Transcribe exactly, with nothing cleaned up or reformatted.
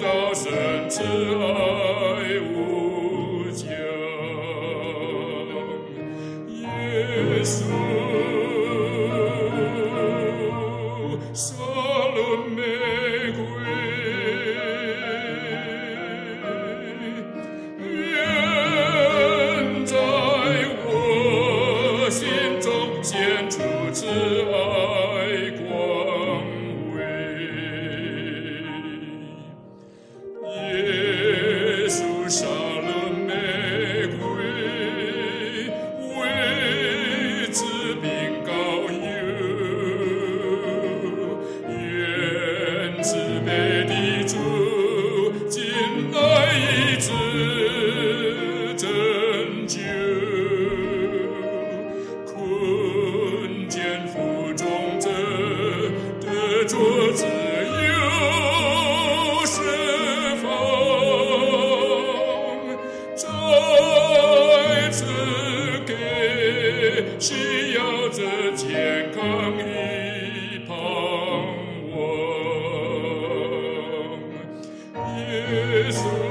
高深慈爱无疆。耶稣，撒了玫瑰，愿在我心中显出慈爱光辉。耶稣杀了玫瑰，为治病膏油，愿慈悲的主进来医治拯救，困艰负重者得着自由释放，再次给需要着健康的盼望。耶稣